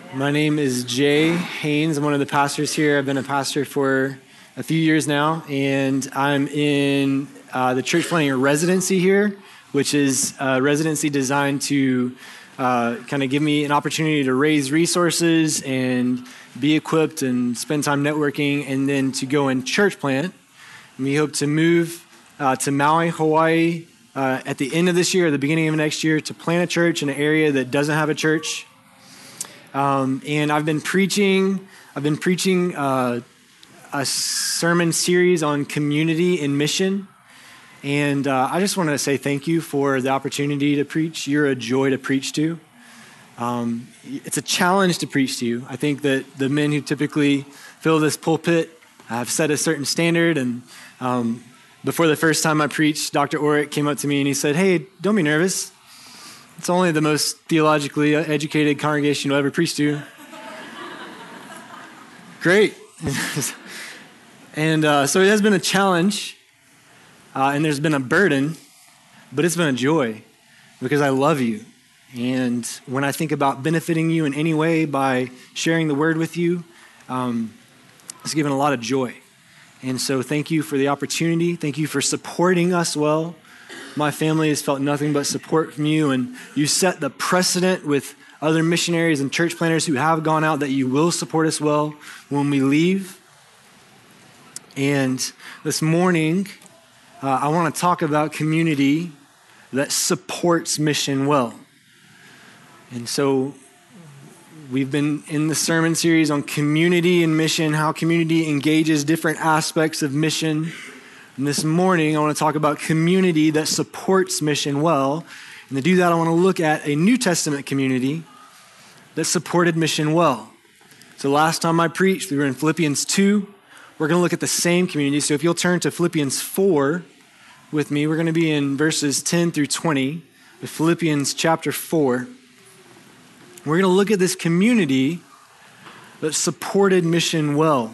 My name is Jay Haynes. I'm one of the pastors here. I've been a pastor for a few years now, and I'm in the church planting residency here, which is a residency designed to kind of give me an opportunity to raise resources and be equipped and spend time networking, and then to go and church plant. And we hope to move to Maui, Hawaii at the end of this year or the beginning of next year to plant a church in an area that doesn't have a church. And I've been preaching a sermon series on community and mission. And I just want to say thank you for the opportunity to preach. You're a joy to preach to. It's a challenge to preach to you. I think that the men who typically fill this pulpit have set a certain standard. And before the first time I preached, Dr. Orrick came up to me and he said, "Hey, don't be nervous. It's only the most theologically educated congregation you'll ever preach to." Great. And so it has been a challenge, and there's been a burden, but it's been a joy because I love you. And when I think about benefiting you in any way by sharing the word with you, it's given a lot of joy. And so thank you for the opportunity. Thank you for supporting us well. My family has felt nothing but support from you, and you set the precedent with other missionaries and church planters who have gone out that you will support us well when we leave. And this morning, I want to talk about community that supports mission well. And so we've been in the sermon series on community and mission, how community engages different aspects of mission. And this morning, I want to talk about community that supports mission well. And to do that, I want to look at a New Testament community that supported mission well. So last time I preached, we were in Philippians 2. We're going to look at the same community. So if you'll turn to Philippians 4 with me, we're going to be in verses 10 through 20, of Philippians chapter 4. We're going to look at this community that supported mission well.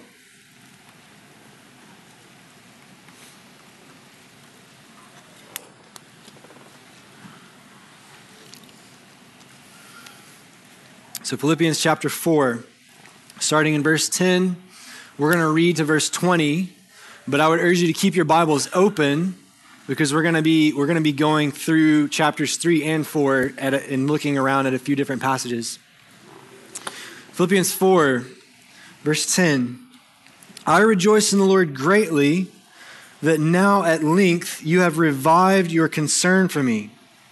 So Philippians chapter 4, starting in verse 10, we're going to read to verse 20, but I would urge you to keep your Bibles open because we're going to be going through chapters 3 and 4 and looking around at a few different passages. Philippians 4, verse 10, "I rejoice in the Lord greatly that now at length you have revived your concern for me.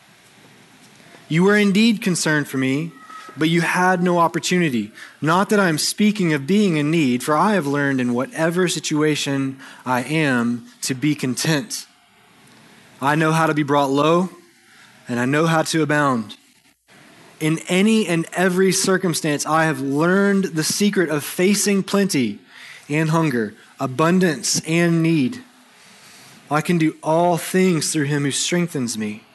You were indeed concerned for me, but you had no opportunity. Not that I am speaking of being in need, for I have learned in whatever situation I am to be content. I know how to be brought low, and I know how to abound. In any and every circumstance, I have learned the secret of facing plenty and hunger, abundance and need. I can do all things through him who strengthens me.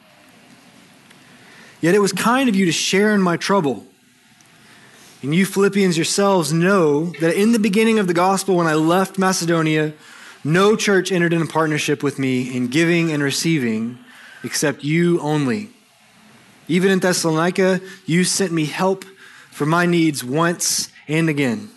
Yet it was kind of you to share in my trouble. And you Philippians yourselves know that in the beginning of the gospel, when I left Macedonia, no church entered into partnership with me in giving and receiving except you only. Even in Thessalonica, you sent me help for my needs once and again.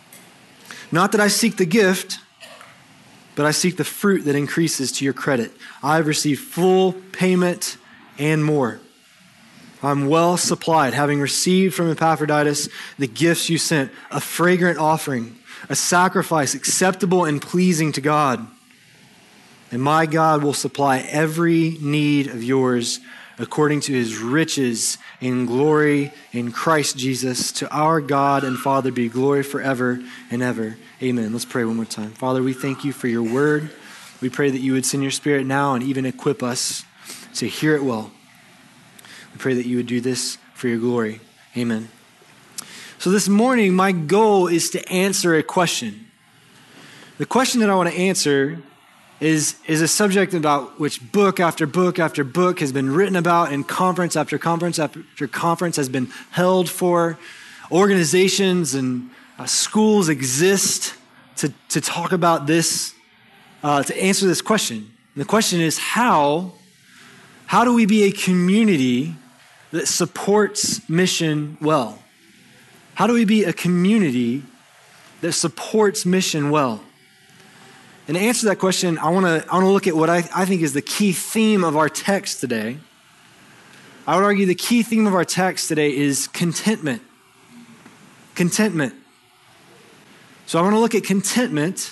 Not that I seek the gift, but I seek the fruit that increases to your credit. I've received full payment and more. I'm well supplied, having received from Epaphroditus the gifts you sent, a fragrant offering, a sacrifice acceptable and pleasing to God. And my God will supply every need of yours according to his riches in glory in Christ Jesus. To our God and Father be glory forever and ever. Amen." Let's pray one more time. Father, we thank you for your word. We pray that you would send your Spirit now and even equip us to hear it well. We pray that you would do this for your glory. Amen. So this morning, my goal is to answer a question. The question that I want to answer is a subject about which book after book after book has been written about, and conference after conference after conference has been held for. Organizations and schools exist to talk about this, to answer this question. And the question is, how do we be a community that supports mission well? How do we be a community that supports mission well? And to answer that question, I want to look at what I think is the key theme of our text today. I would argue the key theme of our text today is contentment. Contentment. So I want to look at contentment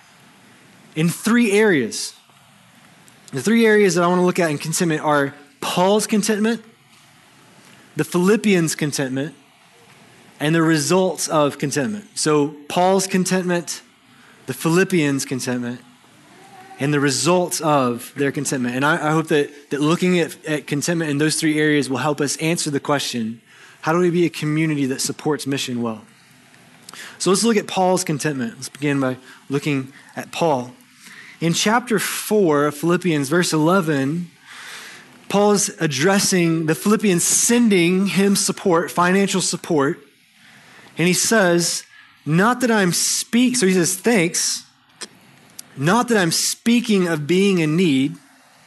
in three areas. The three areas that I want to look at in contentment are Paul's contentment, the Philippians' contentment, and the results of contentment. So Paul's contentment, the Philippians' contentment, and the results of their contentment. And I hope that looking at contentment in those three areas will help us answer the question, how do we be a community that supports mission well? So let's look at Paul's contentment. Let's begin by looking at Paul. In chapter 4 of Philippians, verse 11, Paul is addressing the Philippians, sending him support, financial support. And he says, so he says, thanks, not that I'm speaking of being in need,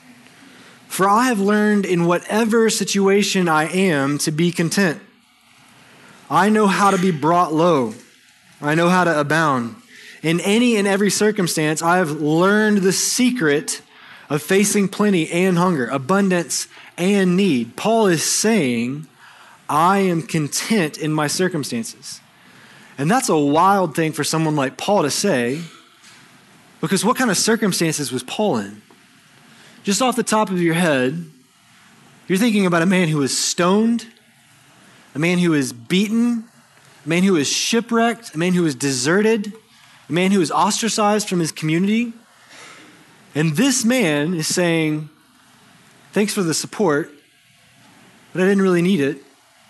for I have learned in whatever situation I am to be content. I know how to be brought low. I know how to abound. In any and every circumstance, I have learned the secret of facing plenty and hunger, abundance and need. Paul is saying, I am content in my circumstances. And that's a wild thing for someone like Paul to say, because what kind of circumstances was Paul in? Just off the top of your head, you're thinking about a man who was stoned, a man who was beaten, a man who was shipwrecked, a man who was deserted, a man who was ostracized from his community. And this man is saying, thanks for the support, but I didn't really need it.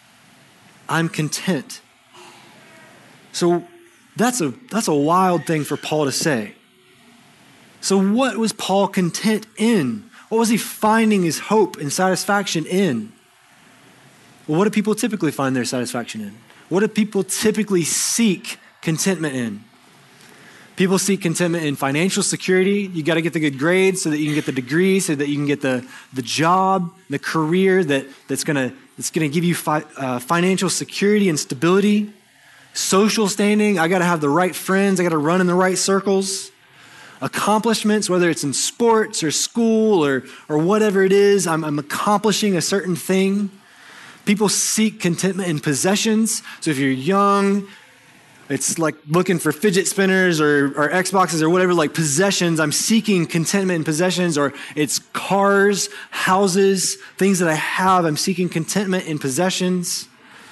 I'm content. So that's a wild thing for Paul to say. So what was Paul content in? What was he finding his hope and satisfaction in? Well, what do people typically find their satisfaction in? What do people typically seek contentment in? People seek contentment in financial security. You got to get the good grades so that you can get the degree, so that you can get the job, the career that's going to give you financial security and stability. Social standing. I got to have the right friends. I got to run in the right circles. Accomplishments, whether it's in sports or school or whatever it is, I'm accomplishing a certain thing. People seek contentment in possessions. So if you're young, it's like looking for fidget spinners or Xboxes or whatever, like possessions. I'm seeking contentment in possessions, or it's cars, houses, things that I have. I'm seeking contentment in possessions.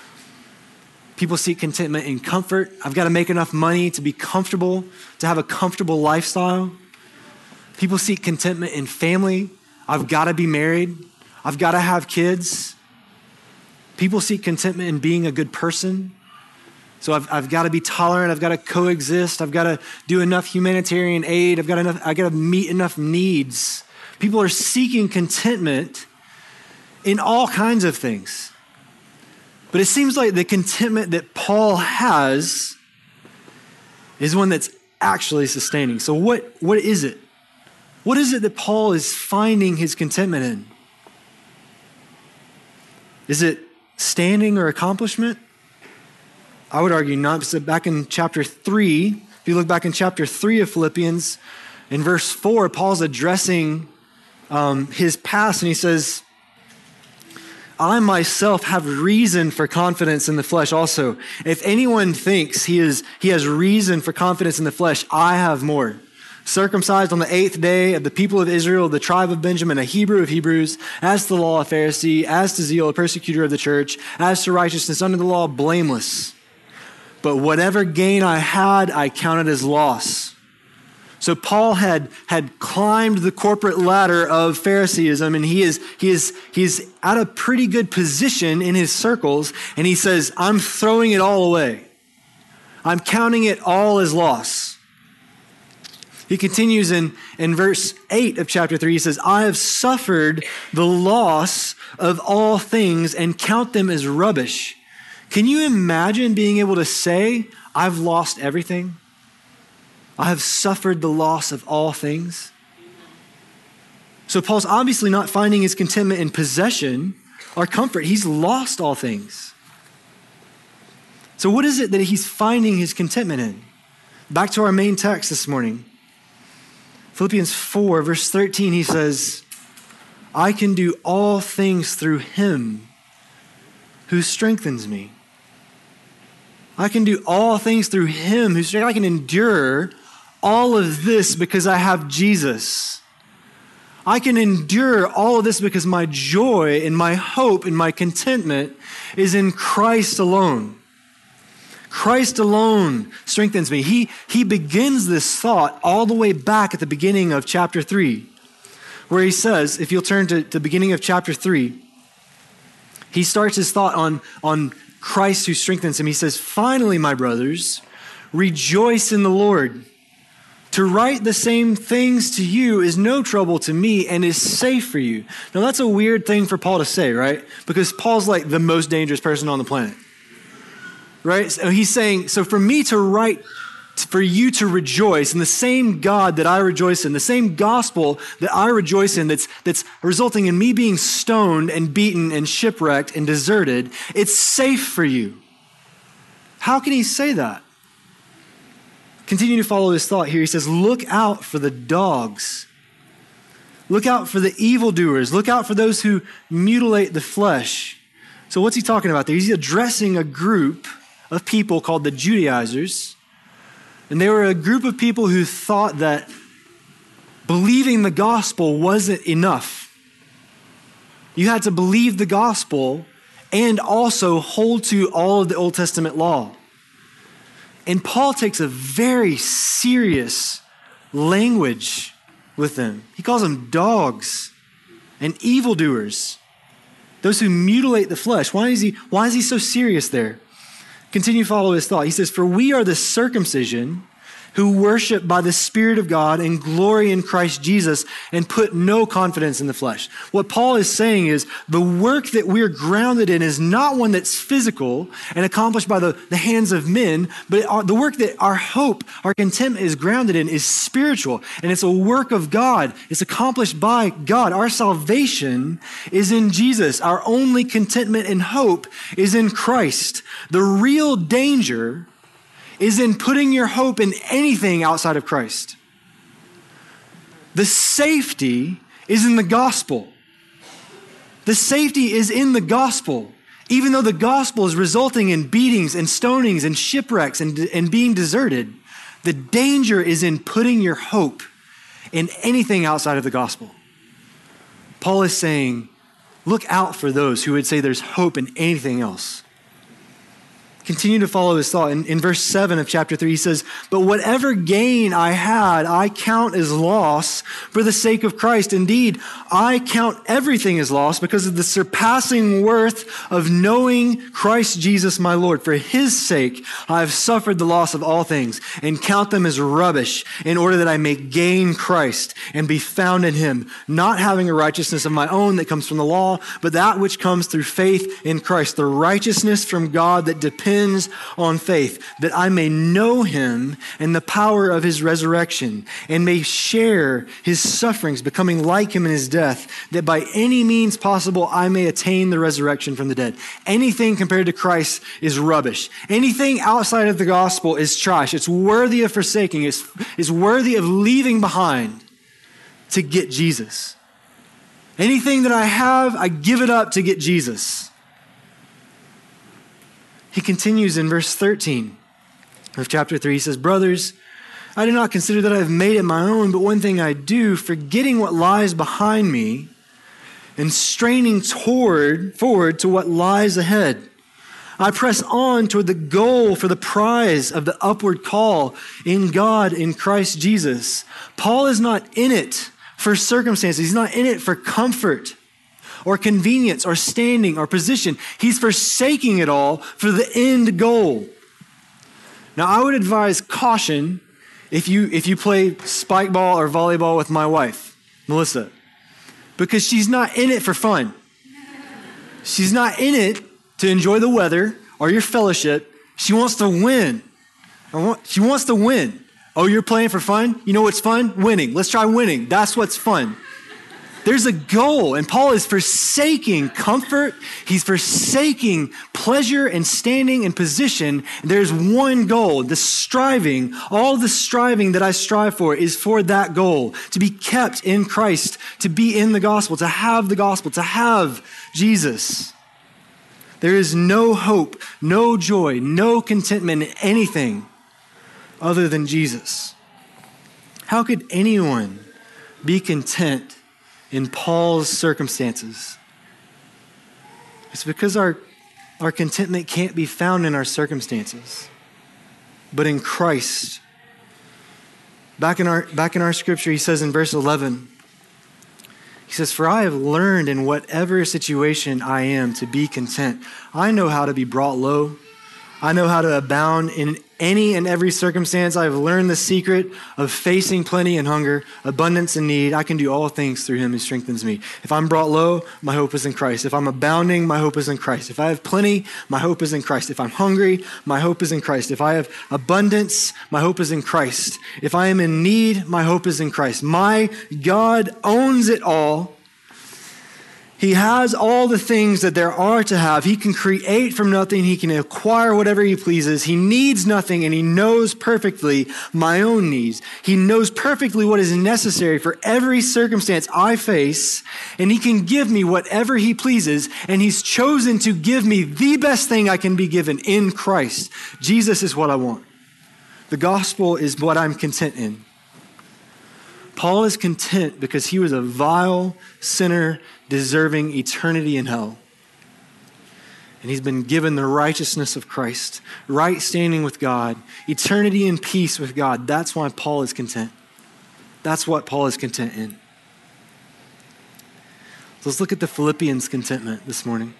People seek contentment in comfort. I've got to make enough money to be comfortable, to have a comfortable lifestyle. People seek contentment in family. I've got to be married. I've got to have kids. People seek contentment in being a good person. So I've got to be tolerant. I've got to coexist. I've got to do enough humanitarian aid. I got to meet enough needs. People are seeking contentment in all kinds of things. But it seems like the contentment that Paul has is one that's actually sustaining. So what is it? What is it that Paul is finding his contentment in? Is it standing or accomplishment? I would argue not. So back in chapter 3, if you look back in chapter 3 of Philippians, in verse 4, Paul's addressing his past, and he says, I myself have reason for confidence in the flesh also. If anyone thinks he has reason for confidence in the flesh, I have more. Circumcised on the 8th day, of the people of Israel, of the tribe of Benjamin, a Hebrew of Hebrews, as to the law, a Pharisee, as to zeal, a persecutor of the church, as to righteousness under the law, blameless. But whatever gain I had, I counted as loss. So Paul had climbed the corporate ladder of Phariseeism, and he is at a pretty good position in his circles, and he says, I'm throwing it all away. I'm counting it all as loss. He continues in verse 8 of chapter 3, he says, I have suffered the loss of all things and count them as rubbish. Can you imagine being able to say, I've lost everything? I have suffered the loss of all things. So Paul's obviously not finding his contentment in possession or comfort. He's lost all things. So what is it that he's finding his contentment in? Back to our main text this morning. Philippians 4, verse 13, he says, I can do all things through him who strengthens me. I can do all things through him who strengthens me. I can endure all of this because I have Jesus. I can endure all of this because my joy and my hope and my contentment is in Christ alone. Christ alone strengthens me. He begins this thought all the way back at the beginning of chapter 3, where he says, if you'll turn to the beginning of chapter 3, he starts his thought on Christ who strengthens him. He says, finally, my brothers, rejoice in the Lord. To write the same things to you is no trouble to me and is safe for you. Now that's a weird thing for Paul to say, right? Because Paul's like the most dangerous person on the planet. Right? So he's saying, so for me to write, for you to rejoice in the same God that I rejoice in, the same gospel that I rejoice in, that's resulting in me being stoned and beaten and shipwrecked and deserted, it's safe for you. How can he say that? Continue to follow his thought here. He says, look out for the dogs. Look out for the evildoers. Look out for those who mutilate the flesh. So what's he talking about there? He's addressing a group of people called the Judaizers. And they were a group of people who thought that believing the gospel wasn't enough. You had to believe the gospel and also hold to all of the Old Testament law. And Paul takes a very serious language with them. He calls them dogs and evildoers, those who mutilate the flesh. Why is he so serious there? Continue to follow his thought. He says, for we are the circumcision who worship by the Spirit of God and glory in Christ Jesus and put no confidence in the flesh. What Paul is saying is the work that we're grounded in is not one that's physical and accomplished by the hands of men, but the work that our hope, our contentment is grounded in is spiritual, and it's a work of God. It's accomplished by God. Our salvation is in Jesus. Our only contentment and hope is in Christ. The real danger is in putting your hope in anything outside of Christ. The safety is in the gospel. The safety is in the gospel. Even though the gospel is resulting in beatings and stonings and shipwrecks and being deserted, the danger is in putting your hope in anything outside of the gospel. Paul is saying, look out for those who would say there's hope in anything else. Continue to follow his thought. In verse 7 of chapter 3, he says, but whatever gain I had, I count as loss for the sake of Christ. Indeed, I count everything as loss because of the surpassing worth of knowing Christ Jesus my Lord. For his sake, I have suffered the loss of all things and count them as rubbish in order that I may gain Christ and be found in him, not having a righteousness of my own that comes from the law, but that which comes through faith in Christ, the righteousness from God that depends on faith, that I may know him and the power of his resurrection and may share his sufferings, becoming like him in his death, that by any means possible I may attain the resurrection from the dead. Anything compared to Christ is rubbish. Anything outside of the gospel is trash. It's worthy of forsaking. It's worthy of leaving behind to get Jesus. Anything that I have, I give it up to get Jesus. He continues in verse 13 of chapter 3. He says, brothers, I do not consider that I have made it my own, but one thing I do, forgetting what lies behind me and straining forward to what lies ahead. I press on toward the goal for the prize of the upward call in God in Christ Jesus. Paul is not in it for circumstances. He's not in it for comfort or convenience, or standing, or position. He's forsaking it all for the end goal. Now, I would advise caution if you play spike ball or volleyball with my wife, Melissa, because she's not in it for fun. She's not in it to enjoy the weather or your fellowship. She wants to win. She wants to win. Oh, you're playing for fun? You know what's fun? Winning. Let's try winning. That's what's fun. There's a goal, and Paul is forsaking comfort. He's forsaking pleasure and standing and position. There's one goal, the striving. All the striving that I strive for is for that goal, to be kept in Christ, to be in the gospel, to have Jesus. There is no hope, no joy, no contentment in anything other than Jesus. How could anyone be content in Paul's circumstances? It's because our contentment can't be found in our circumstances, but in Christ. Back in our scripture, he says in verse 11, he says, "For I have learned in whatever situation I am to be content. I know how to be brought low. I know how to abound in any and every circumstance. I have learned the secret of facing plenty and hunger, abundance and need. I can do all things through him who strengthens me." If I'm brought low, my hope is in Christ. If I'm abounding, my hope is in Christ. If I have plenty, my hope is in Christ. If I'm hungry, my hope is in Christ. If I have abundance, my hope is in Christ. If I am in need, my hope is in Christ. My God owns it all. He has all the things that there are to have. He can create from nothing. He can acquire whatever he pleases. He needs nothing, and he knows perfectly my own needs. He knows perfectly what is necessary for every circumstance I face, and he can give me whatever he pleases, and he's chosen to give me the best thing I can be given in Christ. Jesus is what I want. The gospel is what I'm content in. Paul is content because he was a vile sinner deserving eternity in hell. And he's been given the righteousness of Christ, right standing with God, eternity in peace with God. That's why Paul is content. That's what Paul is content in. So let's look at the Philippians' contentment this morning.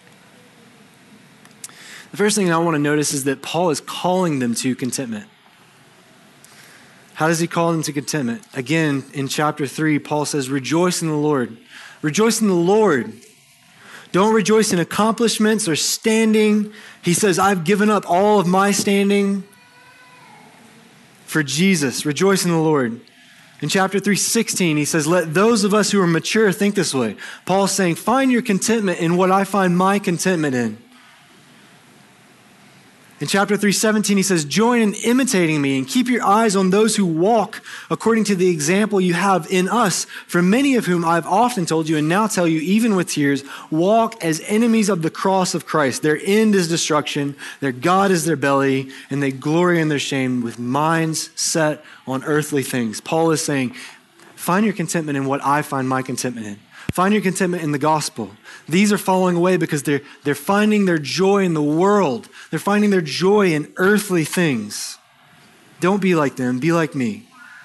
The first thing I want to notice is that Paul is calling them to contentment. How does he call them to contentment? Again, in chapter 3, Paul says, "Rejoice in the Lord." Rejoice in the Lord. Don't rejoice in accomplishments or standing. He says, "I've given up all of my standing for Jesus." Rejoice in the Lord. In chapter 3:16, he says, "Let those of us who are mature think this way." Paul's saying, find your contentment in what I find my contentment in. In chapter 3:17, he says, "Join in imitating me and keep your eyes on those who walk according to the example you have in us. For many of whom I've often told you and now tell you, even with tears, walk as enemies of the cross of Christ. Their end is destruction, their God is their belly, and they glory in their shame with minds set on earthly things." Paul is saying, find your contentment in what I find my contentment in. Find your contentment in the gospel. These are falling away because they're finding their joy in the world. They're finding their joy in earthly things. Don't be like them. Be like me.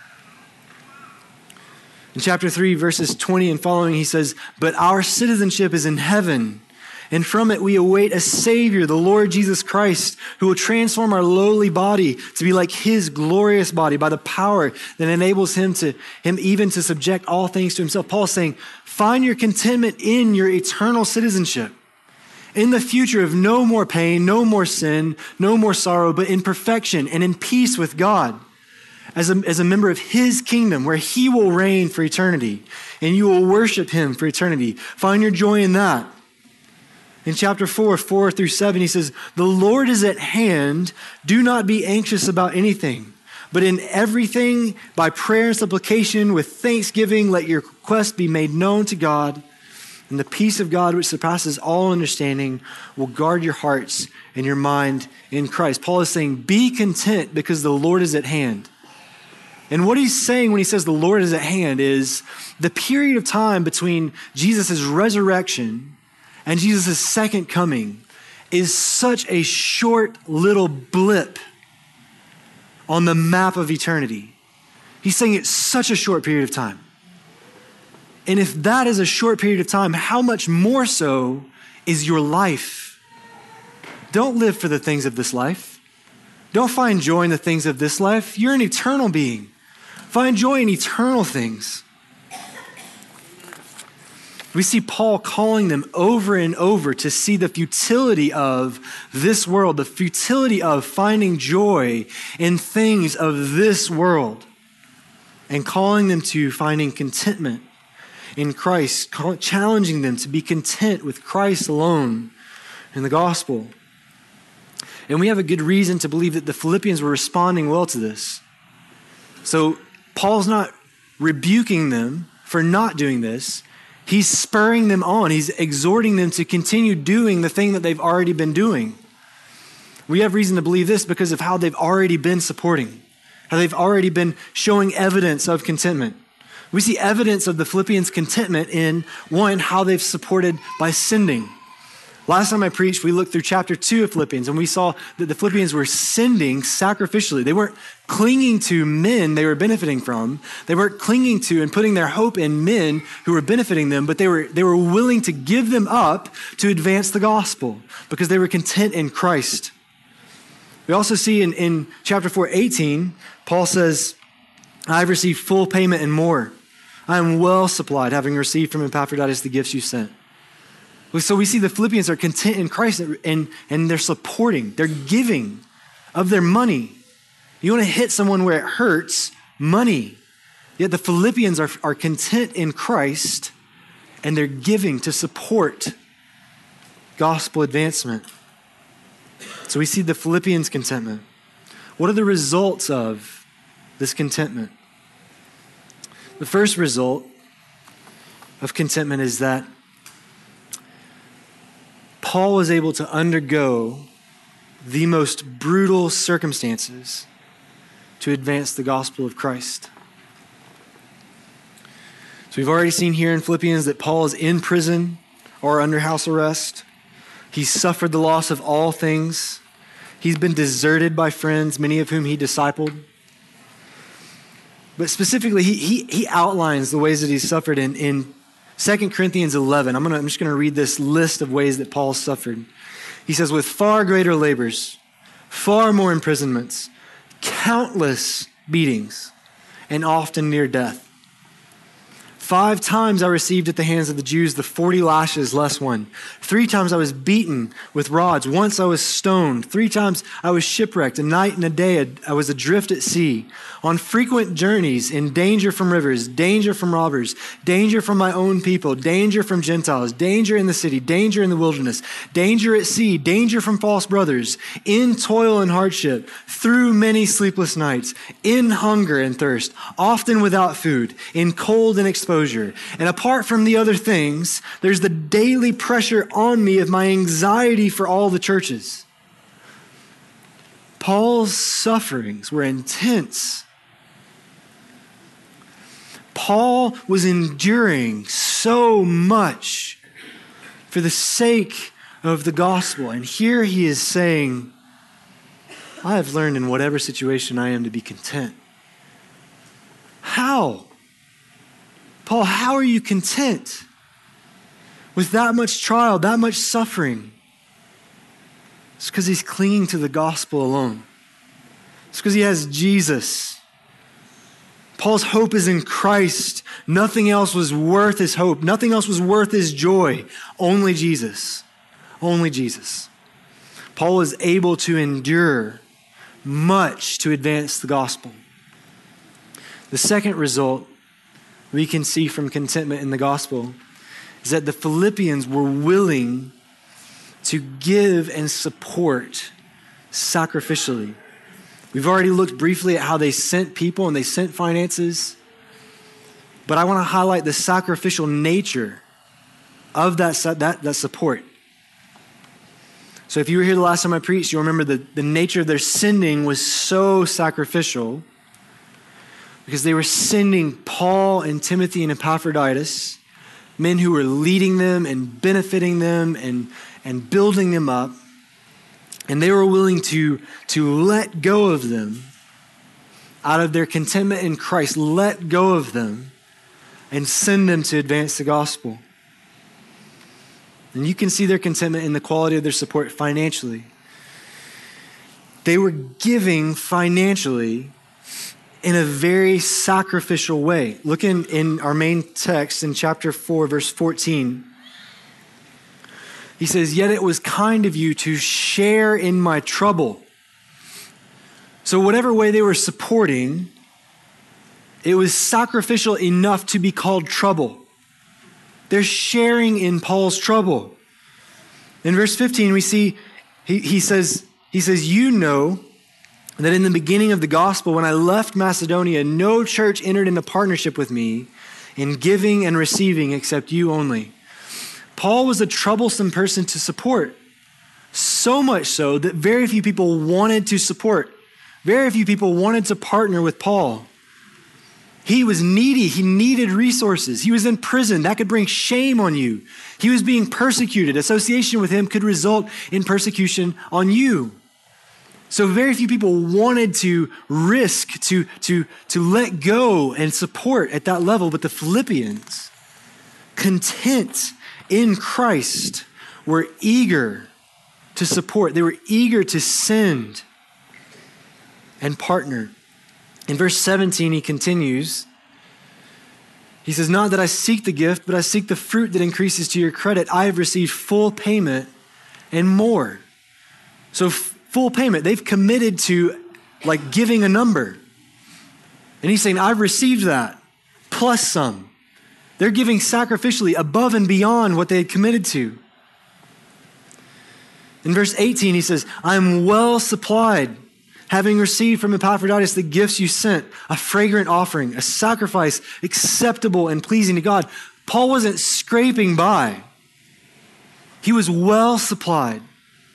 In chapter 3, verses 20 and following, he says, "But our citizenship is in heaven, and from it we await a Savior, the Lord Jesus Christ, who will transform our lowly body to be like his glorious body by the power that enables him even to subject all things to himself." Paul's saying, find your contentment in your eternal citizenship, in the future of no more pain, no more sin, no more sorrow, but in perfection and in peace with God as a member of his kingdom where he will reign for eternity and you will worship him for eternity. Find your joy in that. In chapter 4:4-7, he says, "The Lord is at hand. Do not be anxious about anything, but in everything, by prayer and supplication, with thanksgiving, let your requests be made known to God. And the peace of God, which surpasses all understanding, will guard your hearts and your mind in Christ." Paul is saying, be content because the Lord is at hand. And what he's saying when he says the Lord is at hand is the period of time between Jesus' resurrection and Jesus' second coming is such a short little blip on the map of eternity. He's saying it's such a short period of time. And if that is a short period of time, how much more so is your life? Don't live for the things of this life. Don't find joy in the things of this life. You're an eternal being. Find joy in eternal things. We see Paul calling them over and over to see the futility of this world, the futility of finding joy in things of this world, and calling them to finding contentment in Christ, challenging them to be content with Christ alone in the gospel. And we have a good reason to believe that the Philippians were responding well to this. So Paul's not rebuking them for not doing this. He's spurring them on. He's exhorting them to continue doing the thing that they've already been doing. We have reason to believe this because of how they've already been supporting, how they've already been showing evidence of contentment. We see evidence of the Philippians' contentment in, one, how they've supported by sending. Last time I preached, we looked through chapter 2 of Philippians, and we saw that the Philippians were sending sacrificially. They weren't clinging to men they were benefiting from. They weren't clinging to and putting their hope in men who were benefiting them, but they were willing to give them up to advance the gospel because they were content in Christ. We also see in chapter 4:18, Paul says, I've received full payment and more. I am well supplied, having received from Epaphroditus the gifts you sent. So we see the Philippians are content in Christ and they're supporting, they're giving of their money. You want to hit someone where it hurts, money. Yet the Philippians are content in Christ and they're giving to support gospel advancement. So we see the Philippians' contentment. What are the results of this contentment? The first result of contentment is that Paul was able to undergo the most brutal circumstances to advance the gospel of Christ. So we've already seen here in Philippians that Paul is in prison or under house arrest. He's suffered the loss of all things. He's been deserted by friends, many of whom he discipled. But specifically, he outlines the ways that he's suffered in 2 Corinthians 11. I'm just going to read this list of ways that Paul suffered. He says, with far greater labors, far more imprisonments, countless beatings, and often near death. 5 times I received at the hands of the Jews the 40 lashes less one. 3 times I was beaten with rods. Once I was stoned. 3 times I was shipwrecked. A night and a day I was adrift at sea. On frequent journeys, in danger from rivers, danger from robbers, danger from my own people, danger from Gentiles, danger in the city, danger in the wilderness, danger at sea, danger from false brothers, in toil and hardship, through many sleepless nights, in hunger and thirst, often without food, in cold and exposure. And apart from the other things, there's the daily pressure on me of my anxiety for all the churches. Paul's sufferings were intense. Paul was enduring so much for the sake of the gospel. And here he is saying, I have learned in whatever situation I am to be content. How? Paul, how are you content with that much trial, that much suffering? It's because he's clinging to the gospel alone. It's because he has Jesus. Paul's hope is in Christ. Nothing else was worth his hope. Nothing else was worth his joy. Only Jesus. Only Jesus. Paul was able to endure much to advance the gospel. The second result we can see from contentment in the gospel is that the Philippians were willing to give and support sacrificially. We've already looked briefly at how they sent people and they sent finances, but I want to highlight the sacrificial nature of that support. So if you were here the last time I preached, you'll remember the nature of their sending was so sacrificial because they were sending Paul and Timothy and Epaphroditus, men who were leading them and benefiting them and building them up. And they were willing to let go of them out of their contentment in Christ, let go of them and send them to advance the gospel. And you can see their contentment in the quality of their support financially. They were giving financially in a very sacrificial way. Look in our main text in chapter 4, verse 14. He says, yet it was kind of you to share in my trouble. So whatever way they were supporting, it was sacrificial enough to be called trouble. They're sharing in Paul's trouble. In verse 15, we see he says, you know that in the beginning of the gospel, when I left Macedonia, no church entered into partnership with me in giving and receiving except you only. Paul was a troublesome person to support, so much so that very few people wanted to support. Very few people wanted to partner with Paul. He was needy. He needed resources. He was in prison. That could bring shame on you. He was being persecuted. Association with him could result in persecution on you. So very few people wanted to risk, to let go and support at that level. But the Philippians, content in Christ, were eager to support. They were eager to send and partner. In verse 17, he continues. He says, not that I seek the gift, but I seek the fruit that increases to your credit. I have received full payment and more. So full payment. They've committed to like giving a number. And he's saying, I've received that plus some. They're giving sacrificially above and beyond what they had committed to. In verse 18, he says, I am well supplied, having received from Epaphroditus the gifts you sent, a fragrant offering, a sacrifice acceptable and pleasing to God. Paul wasn't scraping by. He was well supplied.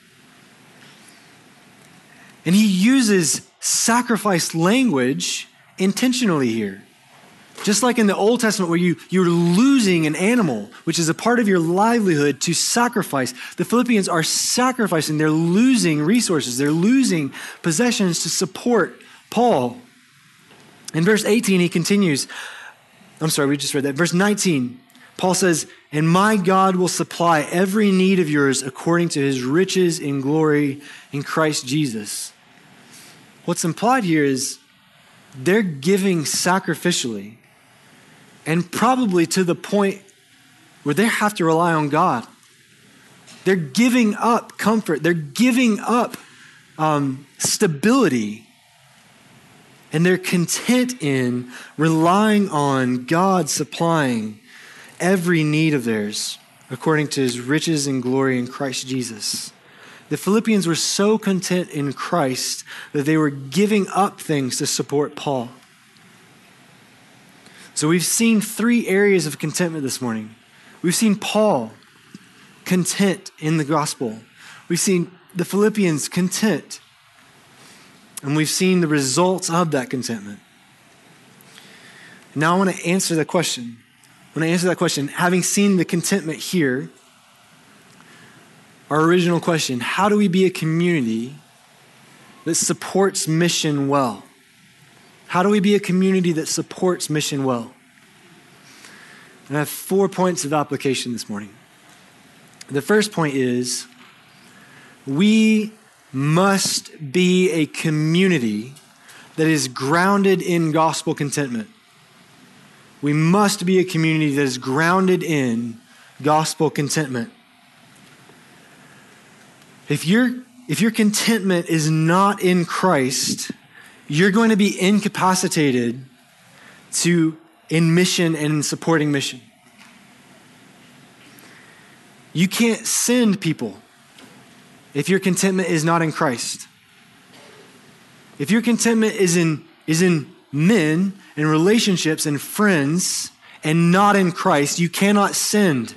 And he uses sacrifice language intentionally here. Just like in the Old Testament where you're losing an animal, which is a part of your livelihood to sacrifice. The Philippians are sacrificing. They're losing resources. They're losing possessions to support Paul. In verse 18, he continues. I'm sorry, we just read that. Verse 19, Paul says, and my God will supply every need of yours according to his riches in glory in Christ Jesus. What's implied here is they're giving sacrificially. And probably to the point where they have to rely on God. They're giving up comfort. They're giving up stability. And they're content in relying on God supplying every need of theirs according to his riches and glory in Christ Jesus. The Philippians were so content in Christ that they were giving up things to support Paul. So we've seen three areas of contentment this morning. We've seen Paul content in the gospel. We've seen the Philippians content. And we've seen the results of that contentment. Now I want to answer that question. Having seen the contentment here, our original question, how do we be a community that supports mission well? How do we be a community that supports mission well? And I have 4 points of application this morning. The first point is we must be a community that is grounded in gospel contentment. We must be a community that is grounded in gospel contentment. If your contentment is not in Christ, you're going to be incapacitated in mission and in supporting mission. You can't send people if your contentment is not in Christ. If your contentment is in men and relationships and friends and not in Christ, you cannot send.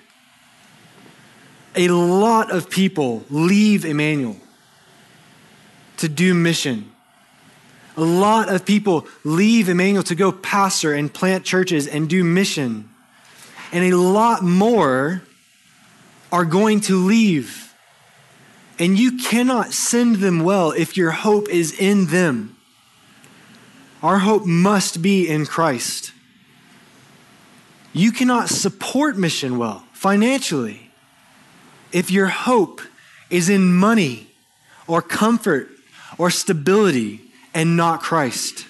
A lot of people leave Emmanuel to do mission. A lot of people leave Emmanuel to go pastor and plant churches and do mission. And a lot more are going to leave. And you cannot send them well if your hope is in them. Our hope must be in Christ. You cannot support mission well financially if your hope is in money or comfort or stability and not Christ.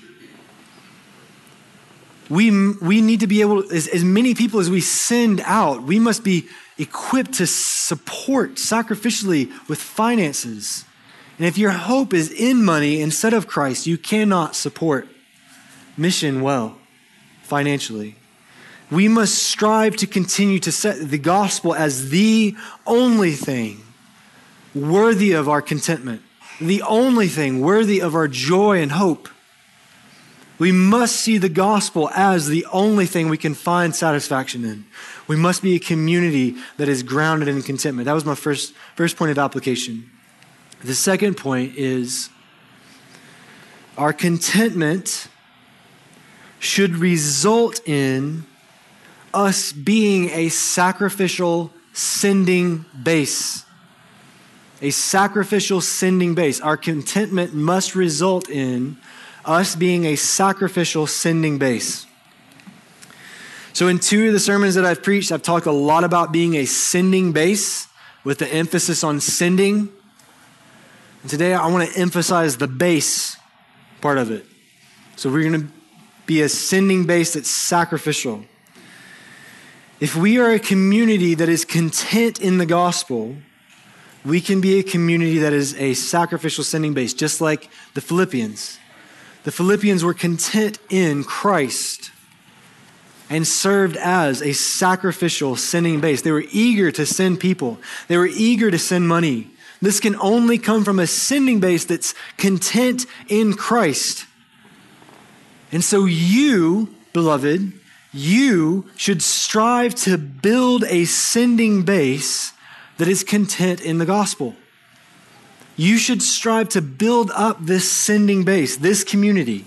We need to be able, as many people as we send out, we must be equipped to support sacrificially with finances. And if your hope is in money instead of Christ, you cannot support mission well financially. We must strive to continue to set the gospel as the only thing worthy of our contentment, the only thing worthy of our joy and hope. We must see the gospel as the only thing we can find satisfaction in. We must be a community that is grounded in contentment. That was my first point of application. The second point is our contentment should result in us being a sacrificial sending base. A sacrificial sending base. Our contentment must result in us being a sacrificial sending base. So in 2 of the sermons that I've preached, I've talked a lot about being a sending base with the emphasis on sending. And today I want to emphasize the base part of it. So we're going to be a sending base that's sacrificial. If we are a community that is content in the gospel, we can be a community that is a sacrificial sending base, just like the Philippians. The Philippians were content in Christ and served as a sacrificial sending base. They were eager to send people. They were eager to send money. This can only come from a sending base that's content in Christ. And so you, beloved, you should strive to build a sending base that is content in the gospel. You should strive to build up this sending base, this community,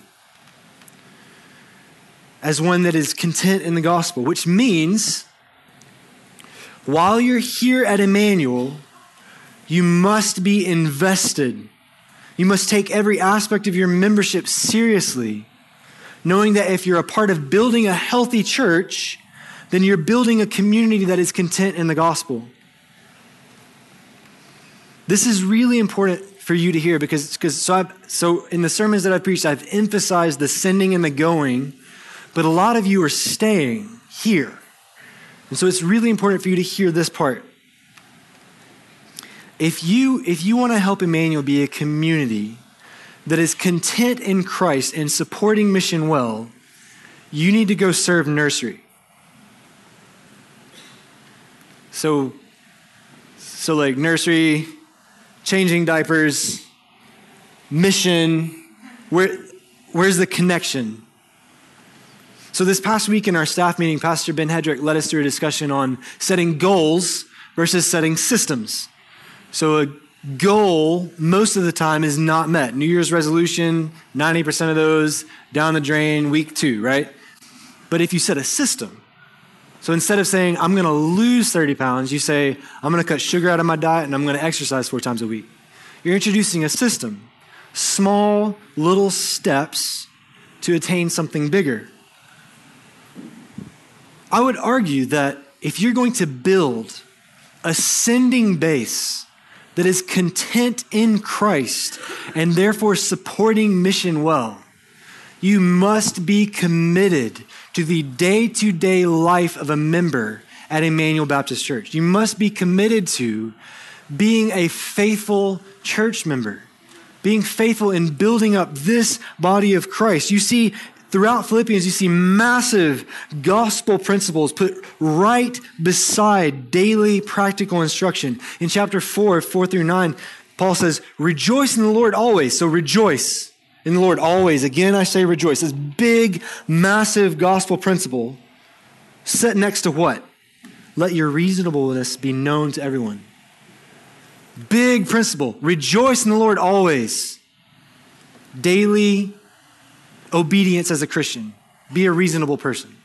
as one that is content in the gospel, which means while you're here at Emmanuel, you must be invested. You must take every aspect of your membership seriously, knowing that if you're a part of building a healthy church, then you're building a community that is content in the gospel. This is really important for you to hear because in the sermons that I've preached, I've emphasized the sending and the going, but a lot of you are staying here. And so it's really important for you to hear this part. If you want to help Emmanuel be a community that is content in Christ and supporting mission well, you need to go serve nursery. So like nursery, changing diapers, mission, where's the connection? So this past week in our staff meeting, Pastor Ben Hedrick led us through a discussion on setting goals versus setting systems. So a goal, most of the time, is not met. New Year's resolution, 90% of those down the drain, week 2, right? But if you set a system, so instead of saying, I'm going to lose 30 pounds, you say, I'm going to cut sugar out of my diet and I'm going to exercise 4 times a week. You're introducing a system, small little steps to attain something bigger. I would argue that if you're going to build a sending base that is content in Christ and therefore supporting mission well, you must be committed to the day-to-day life of a member at Emmanuel Baptist Church. You must be committed to being a faithful church member, being faithful in building up this body of Christ. You see, throughout Philippians, you see massive gospel principles put right beside daily practical instruction. In chapter 4 through 9, Paul says, rejoice in the Lord always. So rejoice in the Lord always. Again, I say rejoice. This big, massive gospel principle set next to what? Let your reasonableness be known to everyone. Big principle. Rejoice in the Lord always. Daily obedience as a Christian. Be a reasonable person.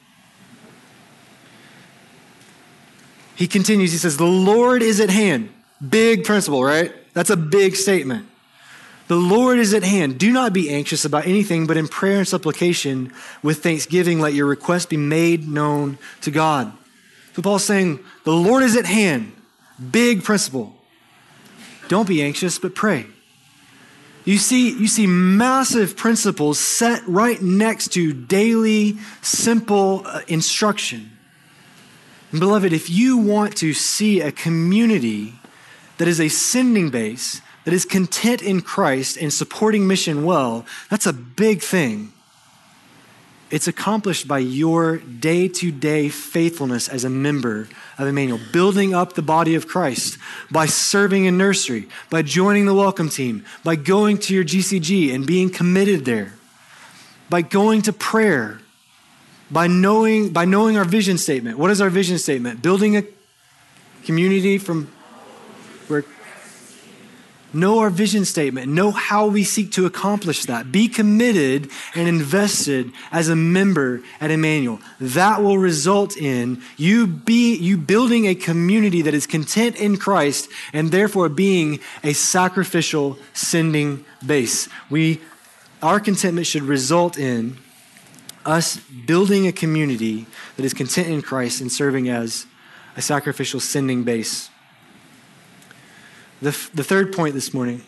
He continues, he says, the Lord is at hand. Big principle, right? That's a big statement. The Lord is at hand. Do not be anxious about anything, but in prayer and supplication with thanksgiving, let your requests be made known to God. So Paul's saying, the Lord is at hand. Big principle. Don't be anxious, but pray. You see massive principles set right next to daily, simple instruction. And beloved, if you want to see a community that is a sending base, that is content in Christ and supporting mission well, that's a big thing. It's accomplished by your day-to-day faithfulness as a member of Emmanuel, building up the body of Christ, by serving in nursery, by joining the welcome team, by going to your GCG and being committed there, by going to prayer, by knowing our vision statement. What is our vision statement? Building a community from where. Know our vision statement. Know how we seek to accomplish that. Be committed and invested as a member at Emmanuel. That will result in you building a community that is content in Christ and therefore being a sacrificial sending base. Our contentment should result in us building a community that is content in Christ and serving as a sacrificial sending base. The third point this morning,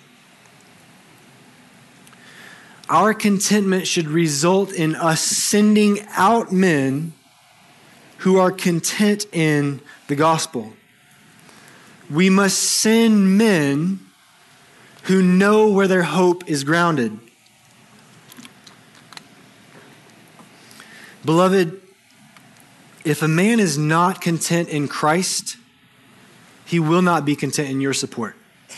our contentment should result in us sending out men who are content in the gospel. We must send men who know where their hope is grounded. Beloved, if a man is not content in Christ, he will not be content in your support.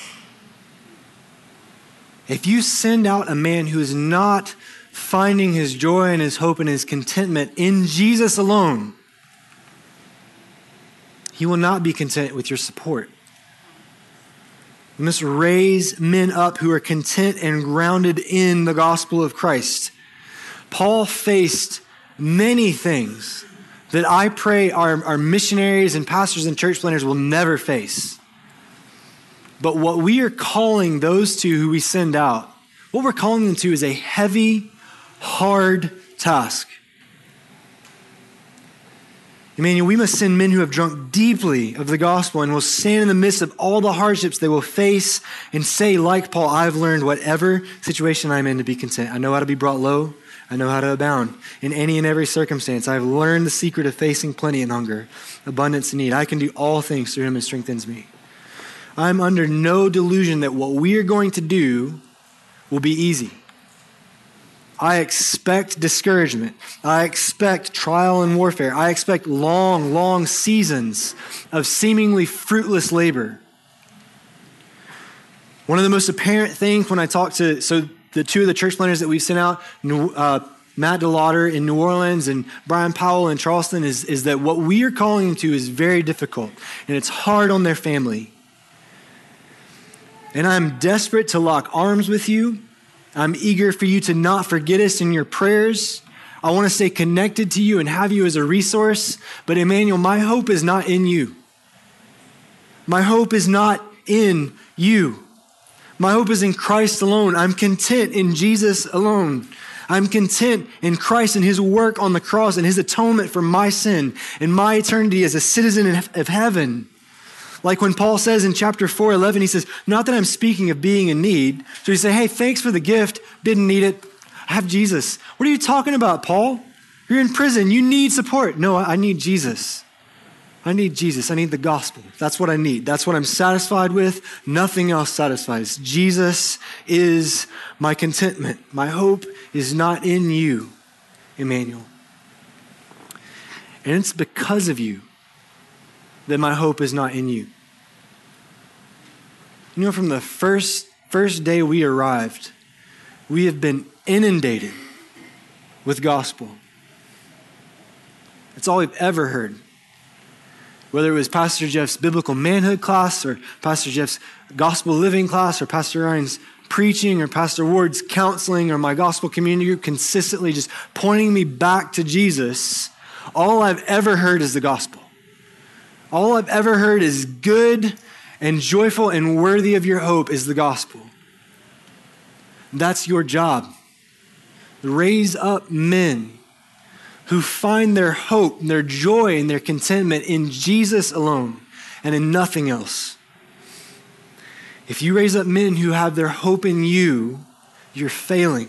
If you send out a man who is not finding his joy and his hope and his contentment in Jesus alone, he will not be content with your support. We must raise men up who are content and grounded in the gospel of Christ. Paul faced many things that I pray our missionaries and pastors and church planners will never face. But what we are calling those two who we send out, what we're calling them to is a heavy, hard task. Emmanuel, we must send men who have drunk deeply of the gospel and will stand in the midst of all the hardships they will face and say, like Paul, I've learned whatever situation I'm in to be content. I know how to be brought low. I know how to abound in any and every circumstance. I've learned the secret of facing plenty and hunger, abundance and need. I can do all things through him who strengthens me. I'm under no delusion that what we are going to do will be easy. I expect discouragement. I expect trial and warfare. I expect long, long seasons of seemingly fruitless labor. One of the most apparent things when I talk to, the two of the church planners that we've sent out, Matt DeLauder in New Orleans and Brian Powell in Charleston, is that what we are calling them to is very difficult and it's hard on their family. And I'm desperate to lock arms with you. I'm eager for you to not forget us in your prayers. I want to stay connected to you and have you as a resource. But Emmanuel, my hope is not in you. My hope is not in you. My hope is in Christ alone. I'm content in Jesus alone. I'm content in Christ and his work on the cross and his atonement for my sin and my eternity as a citizen of heaven. Like when Paul says in chapter 4:11, he says, not that I'm speaking of being in need. So he say, hey, thanks for the gift. Didn't need it. I have Jesus. What are you talking about, Paul? You're in prison. You need support. No, I need Jesus. I need Jesus. I need the gospel. That's what I need. That's what I'm satisfied with. Nothing else satisfies. Jesus is my contentment. My hope is not in you, Emmanuel. And it's because of you that my hope is not in you. You know, from the first day we arrived, we have been inundated with gospel. That's all we've ever heard. Whether it was Pastor Jeff's biblical manhood class or Pastor Jeff's gospel living class or Pastor Ryan's preaching or Pastor Ward's counseling or my gospel community group consistently just pointing me back to Jesus, all I've ever heard is the gospel. All I've ever heard is good and joyful and worthy of your hope is the gospel. That's your job. Raise up men who find their hope and their joy and their contentment in Jesus alone and in nothing else. If you raise up men who have their hope in you, you're failing.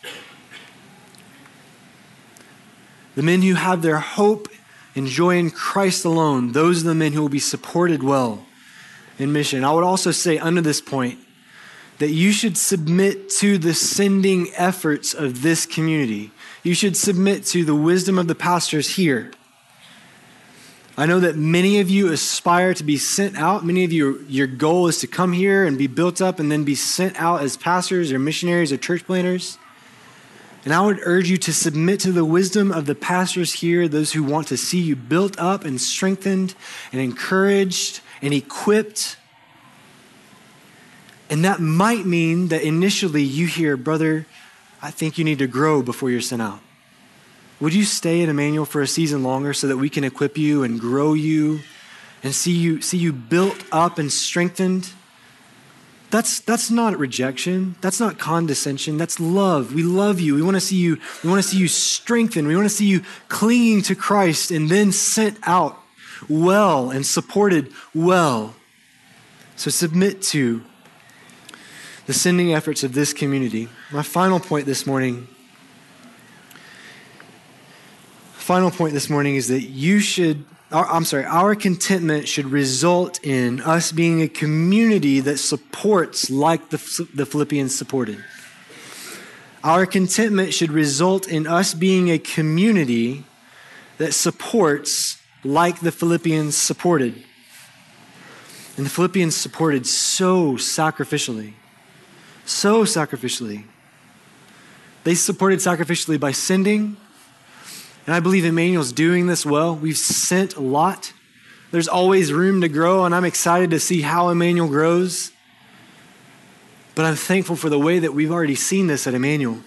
The men who have their hope and joy in Christ alone, those are the men who will be supported well in mission. I would also say under this point that you should submit to the sending efforts of this community. you should submit to the wisdom of the pastors here. I know that many of you aspire to be sent out. Many of you, your goal is to come here and be built up and then be sent out as pastors or missionaries or church planters. And I would urge you to submit to the wisdom of the pastors here, those who want to see you built up and strengthened and encouraged and equipped. And that might mean that initially you hear, brother, I think you need to grow before you're sent out. Would you stay at Emmanuel for a season longer so that we can equip you and grow you and see you built up and strengthened? That's not rejection. That's not condescension. That's love. We love you. We want to see you strengthened. We want to see you clinging to Christ and then sent out well and supported well. So submit to the sending efforts of this community. My final point this morning is that our contentment should result in us being a community that supports like the Philippians supported. Our contentment should result in us being a community that supports like the Philippians supported. And the Philippians supported so sacrificially. So sacrificially. They supported sacrificially by sending. And I believe Emmanuel's doing this well. We've sent a lot. There's always room to grow, and I'm excited to see how Emmanuel grows. But I'm thankful for the way that we've already seen this at Emmanuel.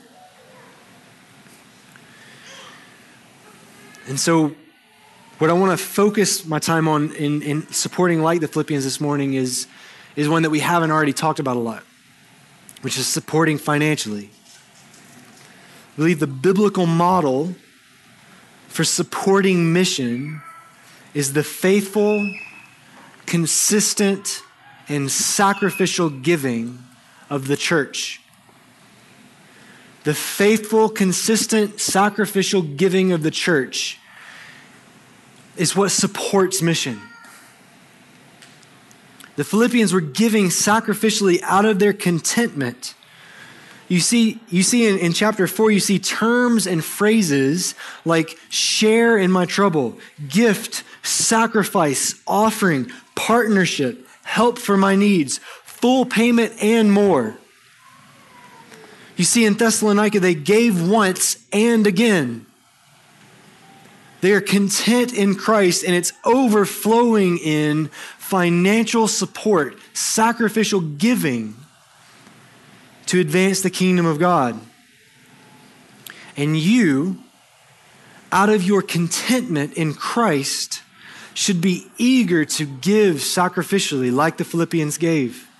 And so what I want to focus my time on in supporting like the Philippians this morning is one that we haven't already talked about a lot, which is supporting financially. I believe the biblical model for supporting mission is the faithful, consistent, and sacrificial giving of the church. The faithful, consistent, sacrificial giving of the church is what supports mission. The Philippians were giving sacrificially out of their contentment. You see in chapter 4, you see terms and phrases like share in my trouble, gift, sacrifice, offering, partnership, help for my needs, full payment, and more. You see in Thessalonica, they gave once and again. They are content in Christ, and it's overflowing in financial support, sacrificial giving to advance the kingdom of God. And you, out of your contentment in Christ, should be eager to give sacrificially like the Philippians gave.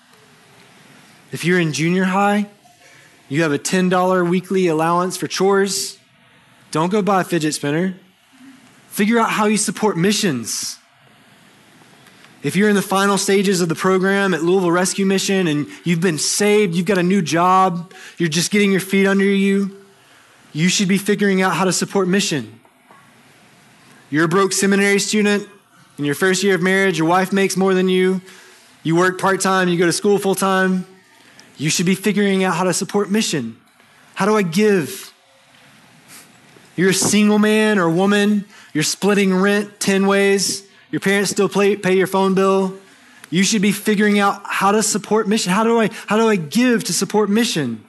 If you're in junior high, you have a $10 weekly allowance for chores. Don't go buy a fidget spinner. Figure out how you support missions. If you're in the final stages of the program at Louisville Rescue Mission and you've been saved, you've got a new job, you're just getting your feet under you, you should be figuring out how to support mission. You're a broke seminary student in your first year of marriage, your wife makes more than you work part-time, you go to school full-time, you should be figuring out how to support mission. How do I give? You're a single man or woman, you're splitting rent 10 ways, your parents still pay your phone bill. You should be figuring out how to support mission. How do I give to support mission?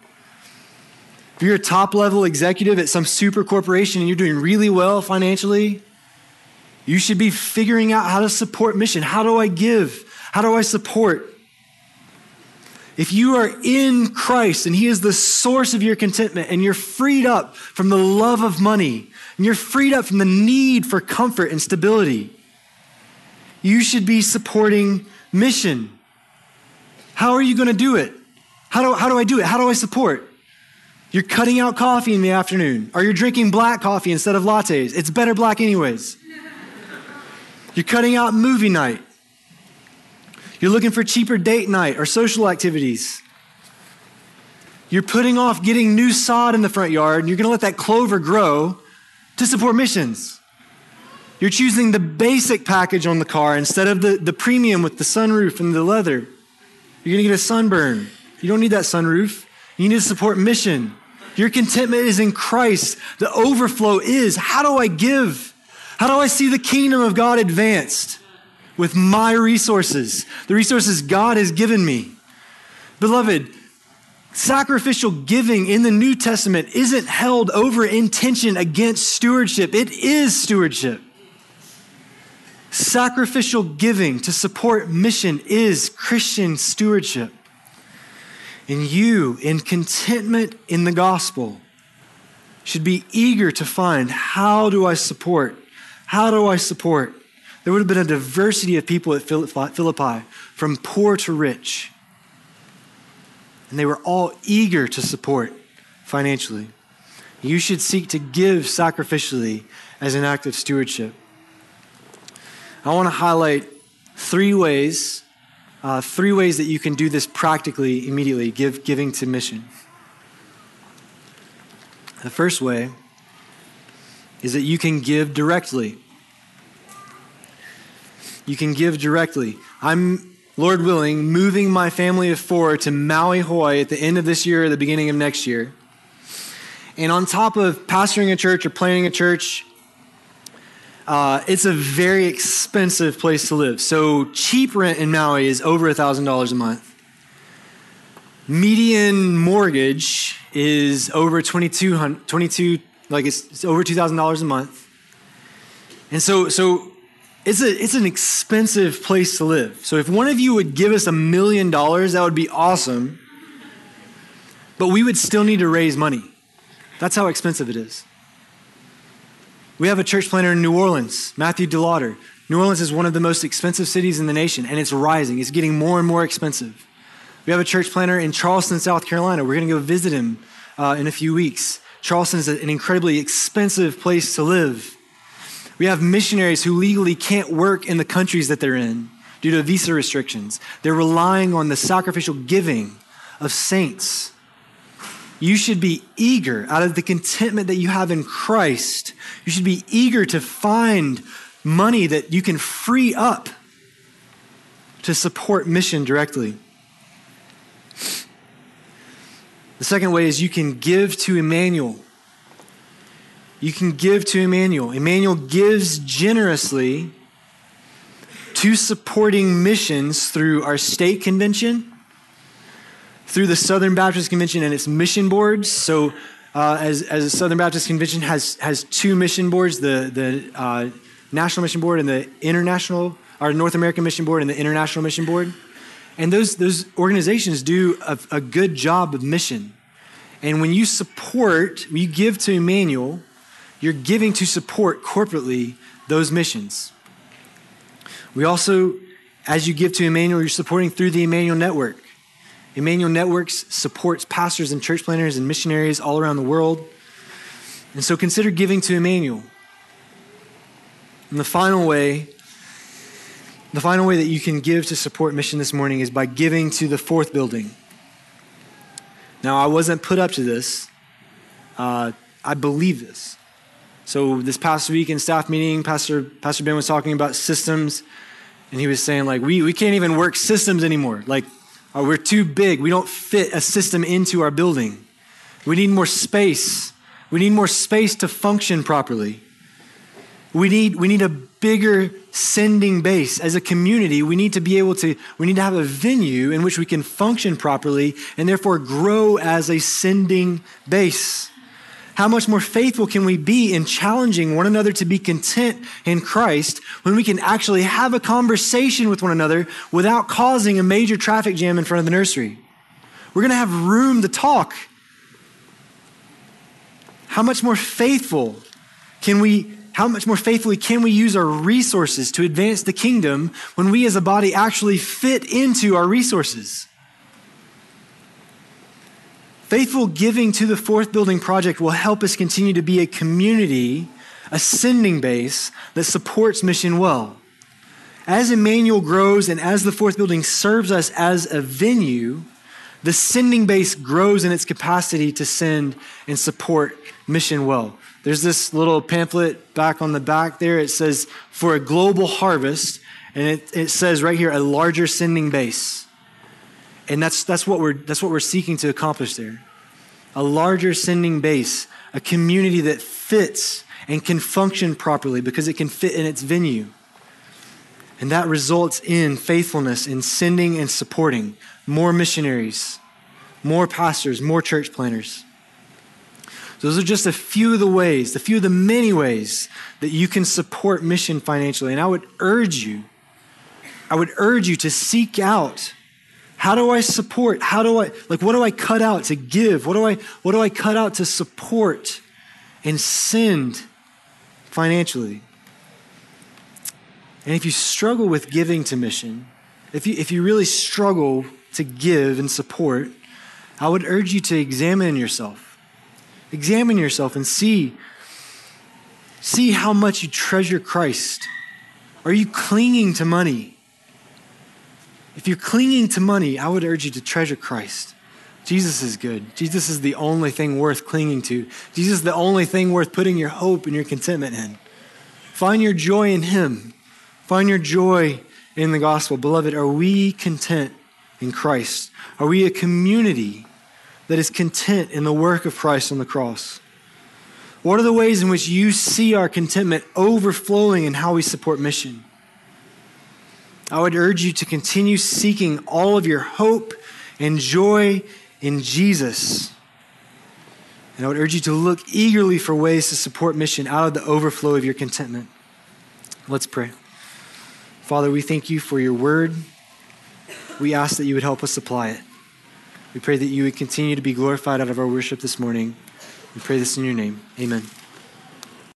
If you're a top-level executive at some super corporation and you're doing really well financially, you should be figuring out how to support mission. How do I give? How do I support? If you are in Christ and He is the source of your contentment and you're freed up from the love of money and you're freed up from the need for comfort and stability, you should be supporting mission. How are you going to do it? How do I do it? How do I support? You're cutting out coffee in the afternoon, or you're drinking black coffee instead of lattes. It's better black anyways. You're cutting out movie night. You're looking for cheaper date night or social activities. You're putting off getting new sod in the front yard, and you're going to let that clover grow to support missions. You're choosing the basic package on the car instead of the premium with the sunroof and the leather. You're going to get a sunburn. You don't need that sunroof. You need to support mission. Your contentment is in Christ. The overflow is, how do I give? How do I see the kingdom of God advanced with my resources, the resources God has given me? Beloved, sacrificial giving in the New Testament isn't held over intention against stewardship. It is stewardship. Sacrificial giving to support mission is Christian stewardship. And you, in contentment in the gospel, should be eager to find, how do I support? How do I support? There would have been a diversity of people at Philippi, from poor to rich. And they were all eager to support financially. You should seek to give sacrificially as an act of stewardship. I want to highlight three ways that you can do this practically, immediately, giving to mission. The first way is that you can give directly. You can give directly. I'm, Lord willing, moving my family of 4 to Maui, Hawaii at the end of this year or the beginning of next year. And on top of pastoring a church or planning a church, it's a very expensive place to live. So cheap rent in Maui is over $1,000 a month. Median mortgage is over it's over $2,000 a month. And so it's an expensive place to live. So if one of you would give us $1 million, that would be awesome. But we would still need to raise money. That's how expensive it is. We have a church planner in New Orleans, Matthew DeLauder. New Orleans is one of the most expensive cities in the nation, and it's rising. It's getting more and more expensive. We have a church planner in Charleston, South Carolina. We're going to go visit him in a few weeks. Charleston is an incredibly expensive place to live. We have missionaries who legally can't work in the countries that they're in due to visa restrictions. They're relying on the sacrificial giving of saints. You should be eager, out of the contentment that you have in Christ, you should be eager to find money that you can free up to support mission directly. The second way is you can give to Emmanuel. You can give to Emmanuel. Emmanuel gives generously to supporting missions through our state convention, through the Southern Baptist Convention and its mission boards. So as the Southern Baptist Convention has 2 mission boards, the National Mission Board and the International, or North American Mission Board and the International Mission Board. And those organizations do a good job of mission. And when you give to Emmanuel, you're giving to support corporately those missions. We also, as you give to Emmanuel, you're supporting through the Emmanuel Network. Emmanuel Networks supports pastors and church planners and missionaries all around the world. And so consider giving to Emmanuel. And the final way that you can give to support mission this morning is by giving to the 4th building. Now, I wasn't put up to this. I believe this. So this past week in staff meeting, Pastor Ben was talking about systems, and he was saying, like, we can't even work systems anymore. Like, we're too big. We don't fit a system into our building. We need more space. We need more space to function properly. We need a bigger sending base. As a community, we need to have a venue in which we can function properly and therefore grow as a sending base. How much more faithful can we be in challenging one another to be content in Christ when we can actually have a conversation with one another without causing a major traffic jam in front of the nursery? We're going to have room to talk. How much more faithfully can we use our resources to advance the kingdom when we as a body actually fit into our resources? Faithful giving to the 4th building project will help us continue to be a community, a sending base that supports mission well. As Emmanuel grows and as the 4th building serves us as a venue, the sending base grows in its capacity to send and support mission well. There's this little pamphlet back on the back there. It says, for a global harvest, and it says right here, a larger sending base. And that's what we're seeking to accomplish there. a larger sending base, a community that fits and can function properly because it can fit in its venue. And that results in faithfulness in sending and supporting more missionaries, more pastors, more church planters. Those are just a few of the many ways that you can support mission financially. And I would urge you to seek out, how do I support? What do I cut out to give? What do I cut out to support and send financially? And if you struggle with giving to mission, if you really struggle to give and support, I would urge you to examine yourself. Examine yourself and see how much you treasure Christ. Are you clinging to money? If you're clinging to money, I would urge you to treasure Christ. Jesus is good. Jesus is the only thing worth clinging to. Jesus is the only thing worth putting your hope and your contentment in. Find your joy in him. Find your joy in the gospel. Beloved, are we content in Christ? Are we a community that is content in the work of Christ on the cross? What are the ways in which you see our contentment overflowing in how we support mission? I would urge you to continue seeking all of your hope and joy in Jesus. And I would urge you to look eagerly for ways to support mission out of the overflow of your contentment. Let's pray. Father, we thank you for your word. We ask that you would help us apply it. We pray that you would continue to be glorified out of our worship this morning. We pray this in your name. Amen.